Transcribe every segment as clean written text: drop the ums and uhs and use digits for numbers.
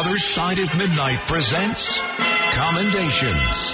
Other Side of Midnight presents Commendations.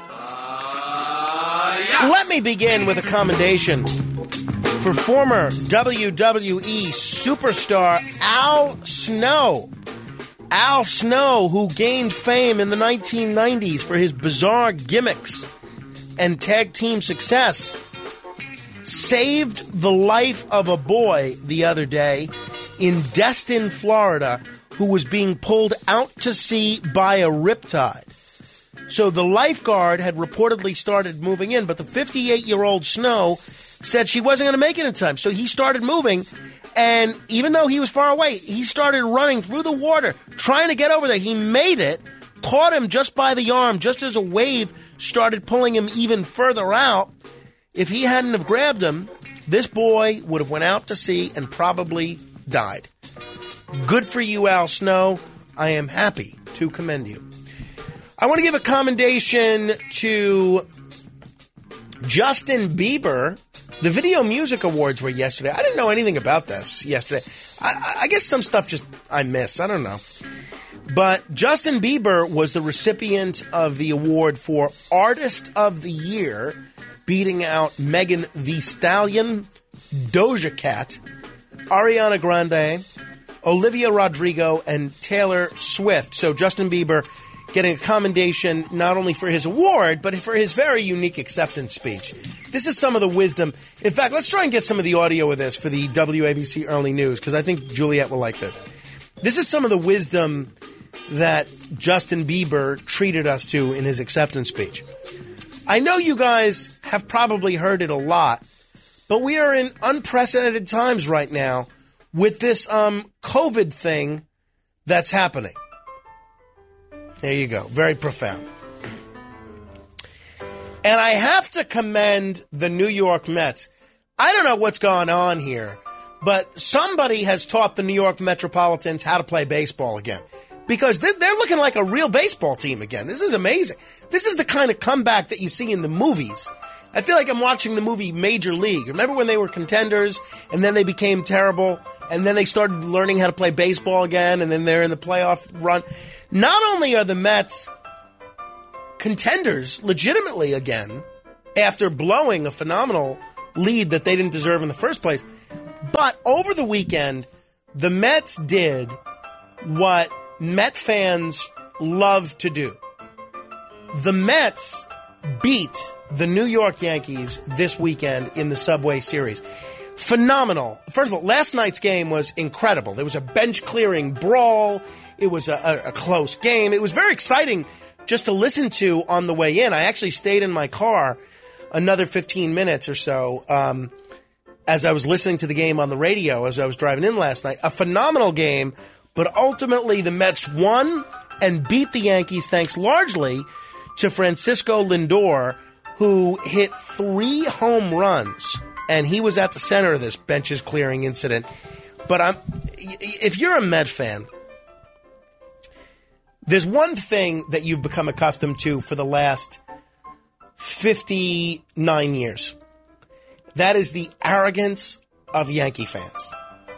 Let me begin with a commendation for former WWE superstar Al Snow. Al Snow, who gained fame in the 1990s for his bizarre gimmicks and tag team success, saved the life of a boy the other day in Destin, Florida, who was being pulled out to sea by a riptide. So the lifeguard had reportedly started moving in, but the 58-year-old Snow said she wasn't going to make it in time. So he started moving, and even though he was far away, he started running through the water, trying to get over there. He made it, caught him just by the arm, just as a wave started pulling him even further out. If he hadn't have grabbed him, this boy would have went out to sea and probably died. Good for you, Al Snow. I am happy to commend you. I want to give a commendation to Justin Bieber. The Video Music Awards were yesterday. I didn't know anything about this yesterday. I guess some stuff just I miss. I don't know. But Justin Bieber was the recipient of the award for Artist of the Year, beating out Megan Thee Stallion, Doja Cat, Ariana Grande, Olivia Rodrigo, and Taylor Swift. So Justin Bieber getting a commendation not only for his award, but for his very unique acceptance speech. This is some of the wisdom. In fact, let's try and get some of the audio of this for the WABC Early News, because I think Juliet will like this. This is some of the wisdom that Justin Bieber treated us to in his acceptance speech. I know you guys have probably heard it a lot, but we are in unprecedented times right now with this COVID thing that's happening. There you go. Very profound. And I have to commend the New York Mets. I don't know what's going on here, but somebody has taught the New York Metropolitans how to play baseball again. Because they're looking like a real baseball team again. This is amazing. This is the kind of comeback that you see in the movies. I feel like I'm watching the movie Major League. Remember when they were contenders, and then they became terrible, and then they started learning how to play baseball again, and then they're in the playoff run? Not only are the Mets contenders legitimately again, after blowing a phenomenal lead that they didn't deserve in the first place, but over the weekend, the Mets did what Met fans love to do. The Mets beat the New York Yankees this weekend in the Subway Series. Phenomenal. First of all, last night's game was incredible. There was a bench-clearing brawl. It was a close game. It was very exciting just to listen to on the way in. I actually stayed in my car another 15 minutes or so as I was listening to the game on the radio as I was driving in last night. A phenomenal game, but ultimately the Mets won and beat the Yankees thanks largely to Francisco Lindor, who hit 3 home runs, and he was at the center of this benches clearing incident. But if you're a Met fan, there's one thing that you've become accustomed to for the last 59 years. That is the arrogance of Yankee fans.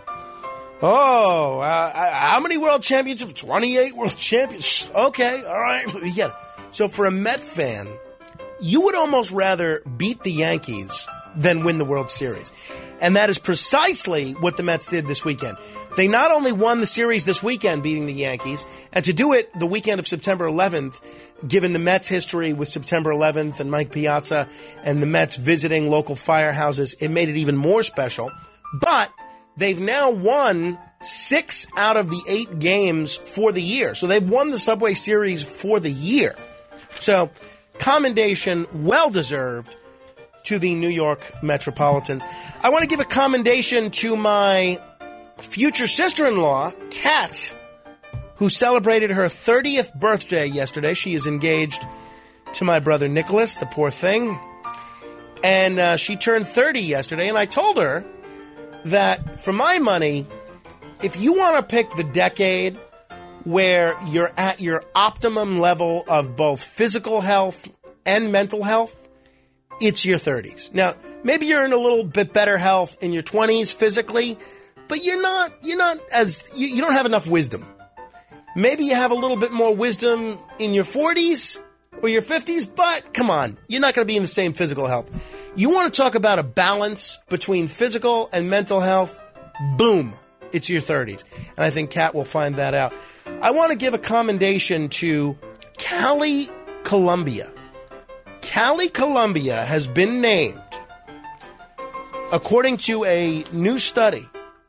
Oh, how many world championships? 28 world championships. Okay, all right, we get it. So for a Met fan, you would almost rather beat the Yankees than win the World Series. And that is precisely what the Mets did this weekend. They not only won the series this weekend, beating the Yankees, and to do it the weekend of September 11th, given the Mets' history with September 11th and Mike Piazza and the Mets visiting local firehouses, it made it even more special. But they've now won 6 out of the 8 games for the year. So they've won the Subway Series for the year. So, commendation, well-deserved, to the New York Metropolitans. I want to give a commendation to my future sister-in-law, Kat, who celebrated her 30th birthday yesterday. She is engaged to my brother Nicholas, the poor thing. And she turned 30 yesterday, and I told her that, for my money, if you want to pick the decade where you're at your optimum level of both physical health and mental health, it's your 30s. Now, maybe you're in a little bit better health in your 20s physically, but you don't have enough wisdom. Maybe you have a little bit more wisdom in your 40s or your 50s, but come on, you're not going to be in the same physical health. You want to talk about a balance between physical and mental health? Boom, it's your 30s. And I think Kat will find that out. I want to give a commendation to Cali, Colombia. Cali, Colombia has been named, according to a new study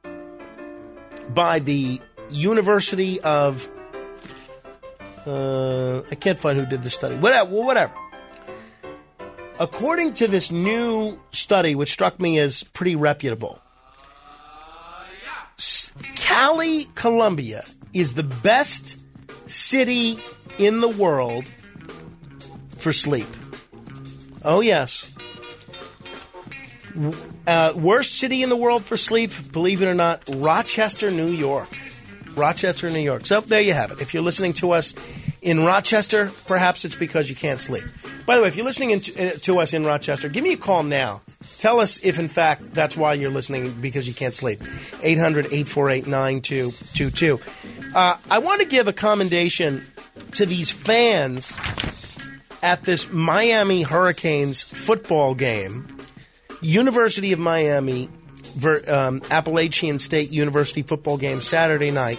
by the University of... I can't find who did the study. Whatever. According to this new study, which struck me as pretty reputable, Cali, Colombia is the best city in the world for sleep. Oh, yes. Worst city in the world for sleep, believe it or not, Rochester, New York. Rochester, New York. So there you have it. If you're listening to us in Rochester, perhaps it's because you can't sleep. By the way, if you're listening to us in Rochester, give me a call now. Tell us if, in fact, that's why you're listening, because you can't sleep. 800-848-9222. I want to give a commendation to these fans at this Miami Hurricanes football game. University of Miami, Appalachian State University football game Saturday night.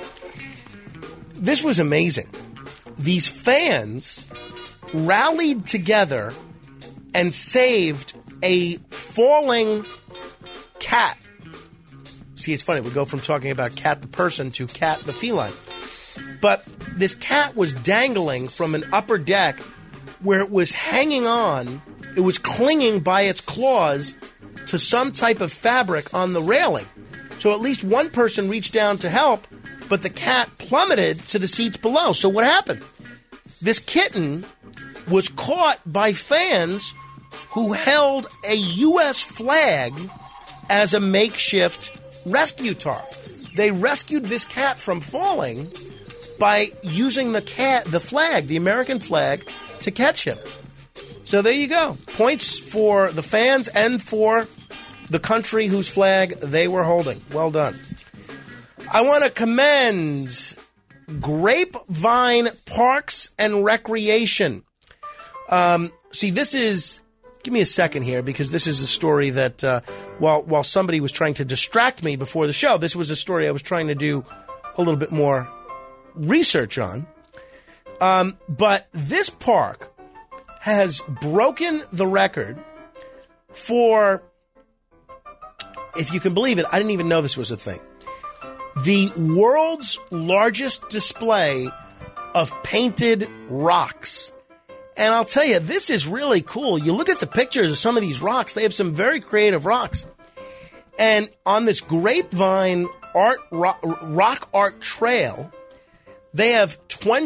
This was amazing. These fans rallied together and saved a falling cat. See, it's funny. We go from talking about Cat the person to Cat the feline. But this cat was dangling from an upper deck where it was hanging on. It was clinging by its claws to some type of fabric on the railing. So at least one person reached down to help, but the cat plummeted to the seats below. So what happened? This kitten was caught by fans who held a U.S. flag as a makeshift rescue tarp. They rescued this cat from falling by using the flag, the American flag, to catch him. So there you go. Points for the fans and for the country whose flag they were holding. Well done. I want to commend Grapevine Parks and Recreation. See, this is... Give me a second here, because this is a story that while somebody was trying to distract me before the show, this was a story I was trying to do a little bit more research on. But this park has broken the record for, if you can believe it, I didn't even know this was a thing, the world's largest display of painted rocks. And I'll tell you, this is really cool. You look at the pictures of some of these rocks, they have some very creative rocks. And on this Grapevine rock art trail, they have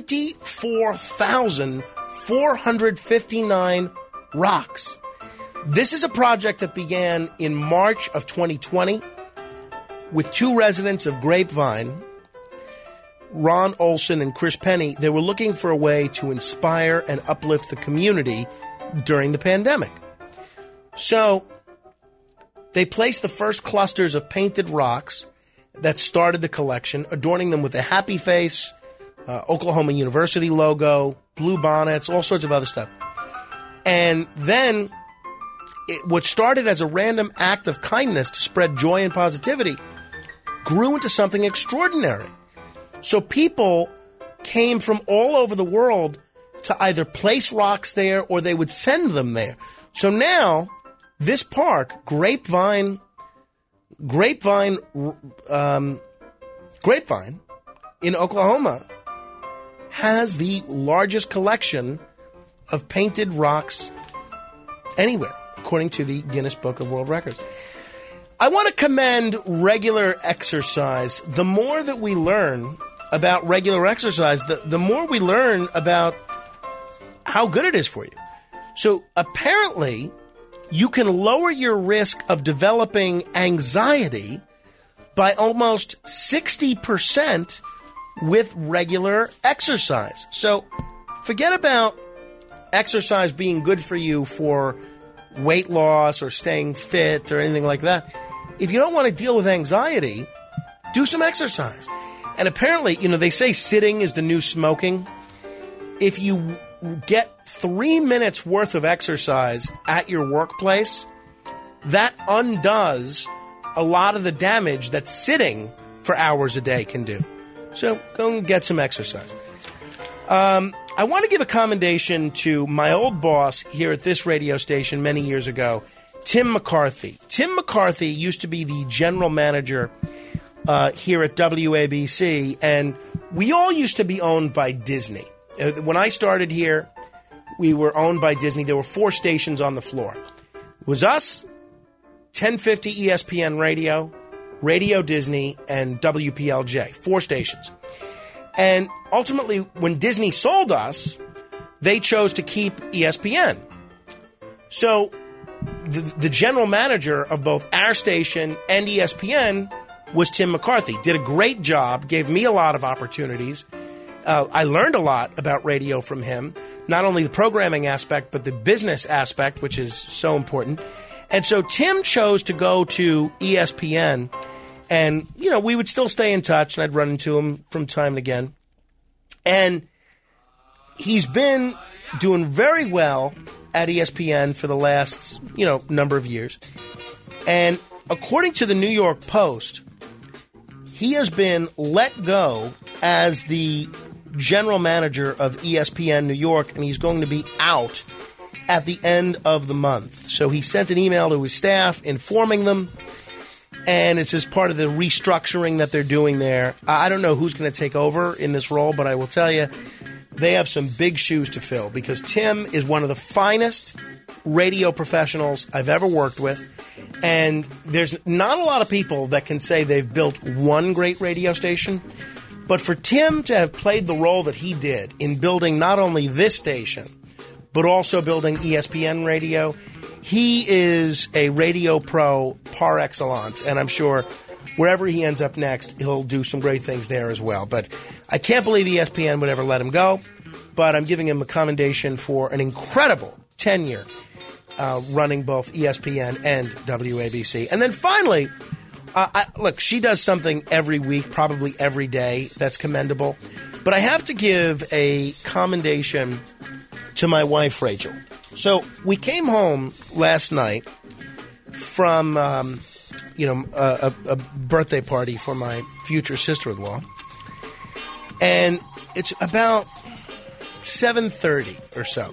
24,459 rocks. This is a project that began in March of 2020 with two residents of Grapevine, Ron Olson and Chris Penny. They were looking for a way to inspire and uplift the community during the pandemic. So they placed the first clusters of painted rocks that started the collection, adorning them with a happy face, Oklahoma University logo, blue bonnets, all sorts of other stuff. And then what started as a random act of kindness to spread joy and positivity grew into something extraordinary. So people came from all over the world to either place rocks there or they would send them there. So now this park, Grapevine in Oklahoma, has the largest collection of painted rocks anywhere, according to the Guinness Book of World Records. I want to commend regular exercise. The more that we learn about regular exercise, the more we learn about how good it is for you. So apparently, you can lower your risk of developing anxiety by almost 60% with regular exercise. So forget about exercise being good for you for weight loss or staying fit or anything like that. If you don't want to deal with anxiety, do some exercise. And apparently, they say sitting is the new smoking. If you get 3 minutes worth of exercise at your workplace, that undoes a lot of the damage that sitting for hours a day can do. So go and get some exercise. I want to give a commendation to my old boss here at this radio station many years ago, Tim McCarthy. Tim McCarthy used to be the general manager here at WABC, and we all used to be owned by Disney. When I started here, we were owned by Disney. There were 4 stations on the floor. It was us, 1050 ESPN Radio, Radio Disney, and WPLJ. 4 stations. And ultimately, when Disney sold us, they chose to keep ESPN. So the general manager of both our station and ESPN was Tim McCarthy. Did a great job, gave me a lot of opportunities. I learned a lot about radio from him, not only the programming aspect, but the business aspect, which is so important. And so Tim chose to go to ESPN, and, we would still stay in touch, and I'd run into him from time and again. And he's been doing very well at ESPN for the last, number of years. And according to the New York Post, he has been let go as the general manager of ESPN New York, and he's going to be out at the end of the month. So he sent an email to his staff informing them, and it's just part of the restructuring that they're doing there. I don't know who's going to take over in this role, but I will tell you, they have some big shoes to fill, because Tim is one of the finest radio professionals I've ever worked with, and there's not a lot of people that can say they've built one great radio station. But for Tim to have played the role that he did in building not only this station, but also building ESPN Radio, he is a radio pro par excellence. And I'm sure wherever he ends up next, he'll do some great things there as well. But I can't believe ESPN would ever let him go. But I'm giving him a commendation for an incredible tenure running both ESPN and WABC. And then finally, look, she does something every week, probably every day, that's commendable. But I have to give a commendation to my wife, Rachel. So we came home last night from, a birthday party for my future sister-in-law. And it's about 7:30 or so.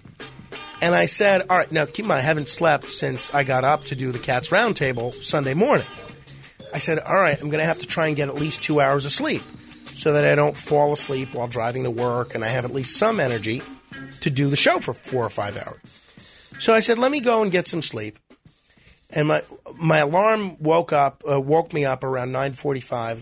And I said, all right, now keep in mind, I haven't slept since I got up to do the Cats Roundtable Sunday morning. I said, all right, I'm going to have to try and get at least 2 hours of sleep so that I don't fall asleep while driving to work and I have at least some energy to do the show for 4 or 5 hours. So I said, let me go and get some sleep. And my alarm woke me up around 9:45.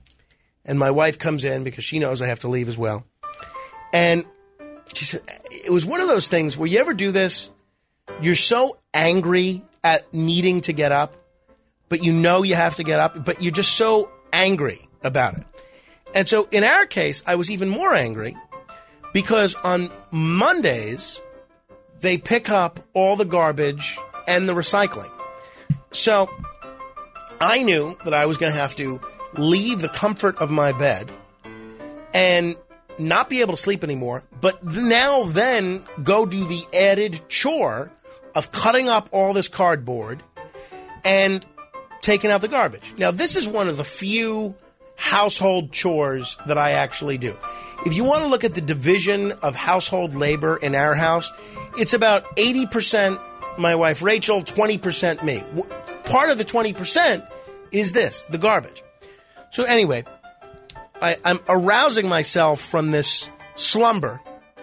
And my wife comes in because she knows I have to leave as well. And she said, it was one of those things where you ever do this, you're so angry at needing to get up, but you know you have to get up, but you're just so angry about it. And so in our case, I was even more angry because on Mondays, they pick up all the garbage and the recycling. So I knew that I was going to have to leave the comfort of my bed and not be able to sleep anymore, but then go do the added chore of cutting up all this cardboard and taking out the garbage. Now, this is one of the few household chores that I actually do. If you want to look at the division of household labor in our house, it's about 80% my wife Rachel, 20% me. Part of the 20% is this, the garbage. So anyway, I'm arousing myself from this slumber,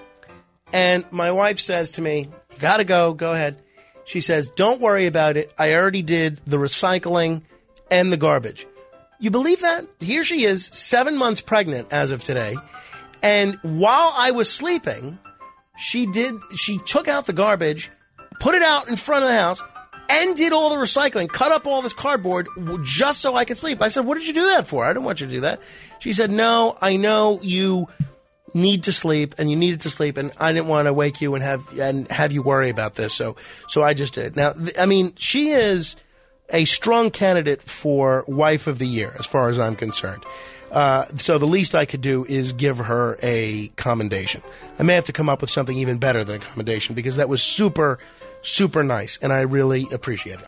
and my wife says to me, you gotta go ahead. She says, don't worry about it. I already did the recycling and the garbage. You believe that? Here she is, 7 months pregnant as of today, and while I was sleeping, she took out the garbage, put it out in front of the house, and did all the recycling, cut up all this cardboard just so I could sleep. I said, what did you do that for? I didn't want you to do that. She said, no, I know you need to sleep and you needed to sleep, and I didn't want to wake you and have you worry about this. So I just did. Now, I mean, she is a strong candidate for Wife of the Year as far as I'm concerned. So the least I could do is give her a commendation. I may have to come up with something even better than a commendation because that was super, super nice, and I really appreciate it.